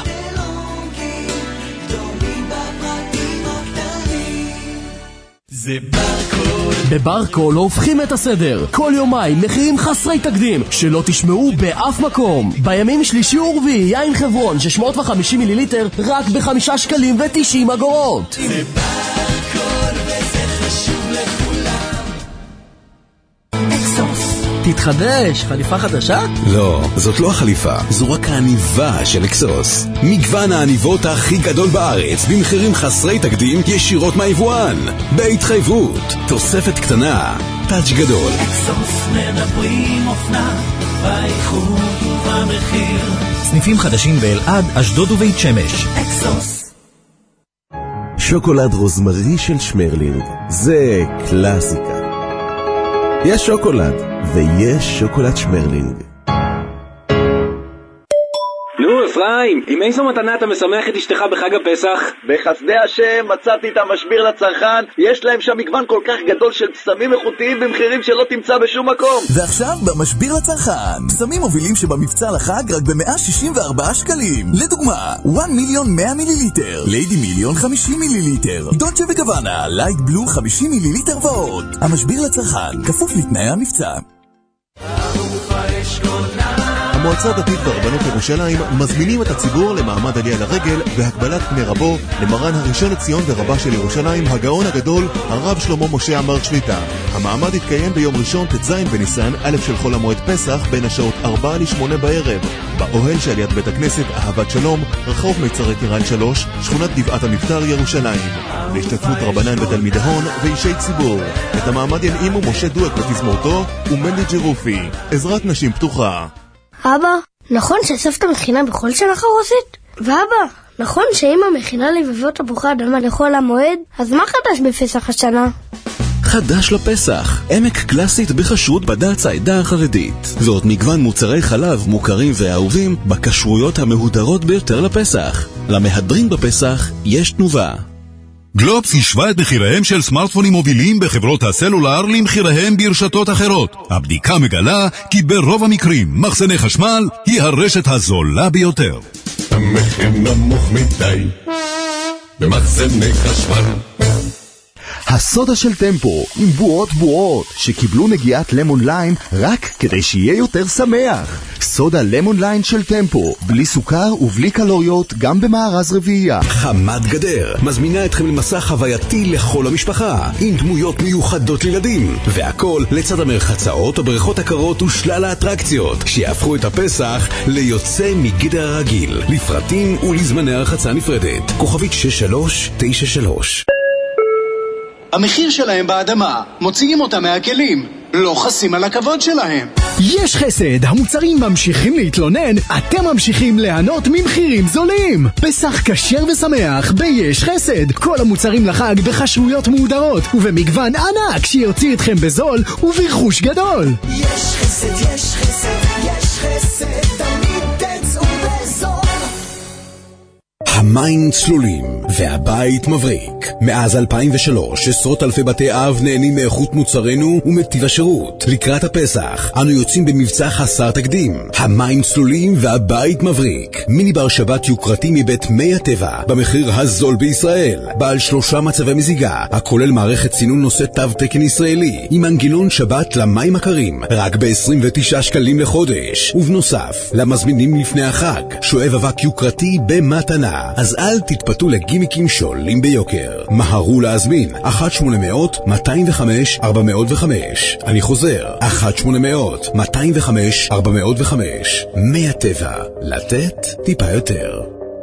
זה ברקול. בברקול הופכים את הסדר. כל יומיים מחירים חסרי תקדים שלא תשמעו באף מקום. בימים שלישי ורביעי יין חברון 650 מיליליטר רק ב5 שקלים ו90 אגורות. זה ברקול וזה חשוב לכולם. אקסוס. תתחדש, חליפה חדשה? לא, זאת לא החליפה, זו רק העניבה של אקסוס. מגוון העניבות הכי גדול בארץ, במחירים חסרי תקדים ישירות מהיבואן. בהתחייבות, תוספת קטנה, טאץ' גדול. אקסוס מדברים אופנה, באיכות ובמחיר. סניפים חדשים באלעד, אשדוד ובית שמש. אקסוס. שוקולד רוזמרי של שמרלינג, זה קלאסיקה. יש שוקולד, ויש שוקולד שמרלינג. נו אפרים, עם איזו מתנה אתה משמח את אשתך בחג הפסח? בחסדי השם מצאתי את המשביר לצרכן, יש להם שם מגוון כל כך גדול של פסמים איכותיים במחירים שלא תמצא בשום מקום. ועכשיו במשביר לצרכן, פסמים מובילים שבמבצע לחג רק ב164 שקלים. לדוגמה, 1,100,000 מיליליטר, ליידי מיליון 50 מיליליטר, דולצ'ה וגוואנה, לייט בלו 50 מיליליטר ועוד. המשביר לצרכן, כפוף לתנאי המבצע. המועצה הדתית והרבנות ירושלים מזמינים את הציבור למעמד עלייה לרגל והקבלת פני רבו למרן הראשון לציון ורבה של ירושלים, הגאון הגדול, הרב שלמה משה עמאר שליט"א. המעמד יתקיים ביום ראשון ט"ז בניסן א' של חול המועד פסח בין השעות 4 ל-8 בערב באוהל שעל יד בית הכנסת אהבת שלום, רחוב מיצרי טירן 3, שכונת גבעת המבתר, ירושלים. להשתתפות רבנן ותלמידי הון ואישי ציבור. את המעמד ינעימו משה דואק בתזמורתו ומנדי ג'רופי. עזרת נשים פתוחה. אבא, נכון שסבתא מכינה בכל שנה חרוסית? ואבא, נכון שאמא מכינה לבבות תפוחי אדמה לכל המועד? אז מה חדש בפסח השנה? חדש לפסח, עמק קלאסית בכשרות בד"ץ העדה החרדית. ועוד מגוון מוצרי חלב מוכרים ואהובים בכשרויות המהודרות ביותר לפסח. למהדרים בפסח יש תנובה. גלובס השווה את מחיריהם של סמארטפונים מובילים בחברות הסלולר למחיריהם ברשתות אחרות. הבדיקה מגלה כי ברוב המקרים מחסני חשמל היא הרשת הזולה ביותר. המחיר נמוך מדי במחסני חשמל. הסודה של טמפו עם בועות שקיבלו נגיעת למון ליין רק כדי שיהיה יותר שמח. סודה למון ליין של טמפו, בלי סוכר ובלי קלוריות, גם במארז רביעייה. חמת גדר מזמינה אתכם למסע חווייתי לכל המשפחה עם דמויות מיוחדות לילדים, והכל לצד המרחצאות או בריכות הקרות ושלל האטרקציות שיהפכו את הפסח ליוצא מגדר הרגיל. לפרטים ולזמני הרחצה נפרדת. כוכבית 6393. המחיר שלהם באדמה, מוציאים אותם מהכלים, לא חסים על הכבוד שלהם. יש חסד, המוצרים ממשיכים להתלונן, אתם ממשיכים ליהנות ממחירים זולים. פסח כשר ושמח ביש חסד, כל המוצרים לחג בחשויות מהודרות ובמגוון ענק שיוציא אתכם בזול וברכוש גדול. יש חסד, יש חסד, יש חסד, תמיד תצאו בזול. המים צלולים והבית מבריק. מאז 2003 עשרות אלפי בתי אב נהנים מאיכות מוצרנו ומטיב השירות. לקראת הפסח אנו יוצאים במבצע חסר תקדים. המים צלולים והבית מבריק, מיני בר שבת יוקרתי מבית מי הטבע במחיר הזול בישראל, בעל 3 מצבי מזיגה, הכולל מערכת סינון נושא תו תקן ישראלי עם מנגנון שבת למים הקרים, רק ב-29 שקלים לחודש. ובנוסף, למזמינים לפני החג שואב אבק יוקרתי במתנה. אז אל תתפתו לגימיקים שעולים ביוקר. מהרו להזמין 1-800-205-405. אני חוזר, 1-800-205-405. מי הטבע, לתת טיפה יותר.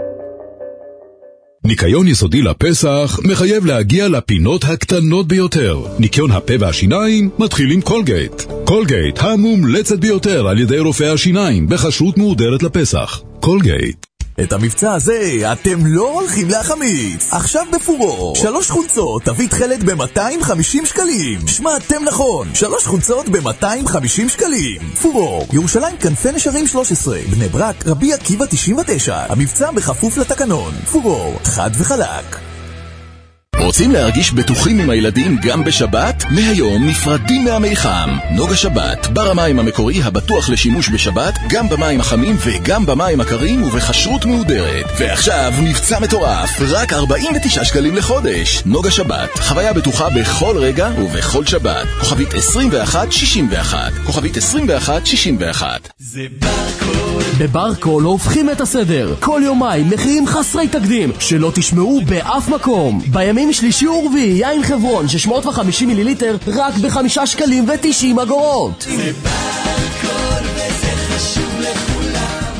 ניקיון יסודי לפסח מחייב להגיע לפינות הקטנות ביותר. ניקיון הפה והשיניים מתחיל עם קולגייט. קולגייט המומלצת ביותר על ידי רופאי השיניים בכשרות מהודרת לפסח. קולגייט. את המבצע הזה אתם לא הולכים להחמיץ. עכשיו בפורור 3 חולצות תווית תכלת ב-250 שקלים. שמעתם נכון, 3 חולצות ב-250 שקלים. פורור, ירושלים כנפי נשרים 13, בני ברק רבי עקיבא 99. המבצע בכפוף לתקנון. פורור, חד וחלק. רוצים להרגיש בטוחים עם הילדים גם בשבת? מהיום נפרדים מהמי חם. נוגה שבת, בר המים המקורי הבטוח לשימוש בשבת, גם במים החמים וגם במים הקרים ובכשרות מהודרת. ועכשיו מבצע מטורף, רק 49 שקלים לחודש. נוגה שבת, חוויה בטוחה בכל רגע ובכל שבת. כוכבית 2161, כוכבית 2161. זה ברקול. בברקול הופכים את הסדר. כל יומיים מחירים חסרי תקדים שלא תשמעו באף מקום. בימים שלישי ורביעי יין חברון 650 מיליליטר רק ב5 שקלים ו90 אגורות. זה ברקול וזה חשוב לכולם.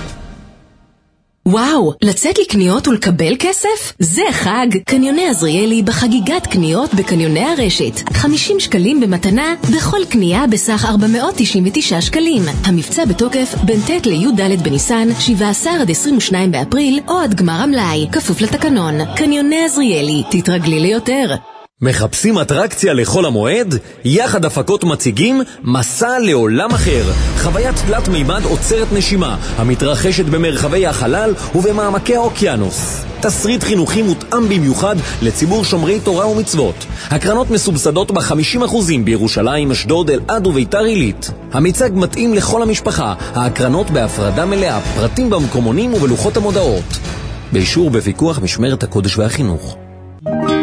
וואו, לצאת לקניות ולקבל כסף? זה חג. קניוני עזריאלי בחגיגת קניות בקניוני הרשת. 50 שקלים במתנה בכל קנייה בסך 499 שקלים. המבצע בתוקף בין ט' לי"ד בניסן, 17 עד 22 באפריל, או עד גמר המלאי, כפוף לתקנון. קניוני עזריאלי, תתרגלי ליותר. מחפשים אטרקציה לכל המועד? יחד הפקות מציגים מסע לעולם אחר. חוויית תלת מימד עוצרת נשימה, המתרחשת במרחבי החלל ובמעמקי האוקיינוס. תסריט חינוכי מותאם במיוחד לציבור שומרי תורה ומצוות. הקרנות מסובסדות ב50% בירושלים, אשדוד, אלעד וביתר עילית. המיצג מתאים לכל המשפחה. ההקרנות בהפרדה מלאה, פרטים במקומונים ובלוחות המודעות. באישור בפיקוח משמרת הקודש והחינוך.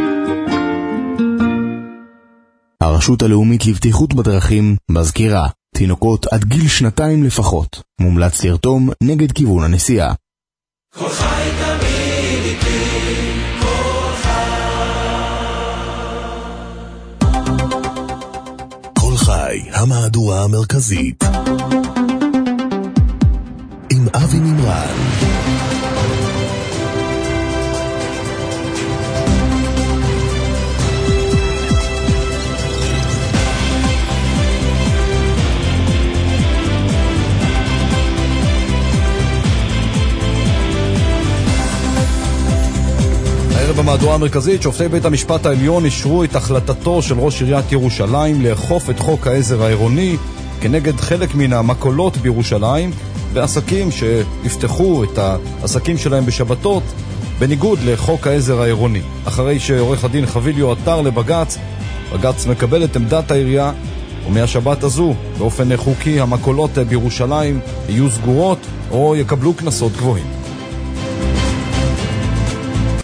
הרשות הלאומית לבטיחות בדרכים מזכירה, תינוקות עד גיל 2 לפחות. מומלץ לרתום נגד כיוון הנסיעה. כל חי תמיד איתי, כל חי. כל חי, המהדורה המרכזית. עם אבי נמרן. במהדורה המרכזית, שופטי בית המשפט העליון אישרו את החלטתו של ראש עיריית ירושלים לאכוף את חוק העזר העירוני כנגד חלק מן המכולות בירושלים ועסקים שיפתחו את העסקים שלהם בשבתות בניגוד לחוק העזר העירוני. אחרי שעורך הדין חביליו עתר לבג"ץ, בג"ץ מקבל את עמדת העירייה, ומהשבת הזו באופן חוקי המכולות בירושלים יהיו סגורות או יקבלו קנסות גבוהים.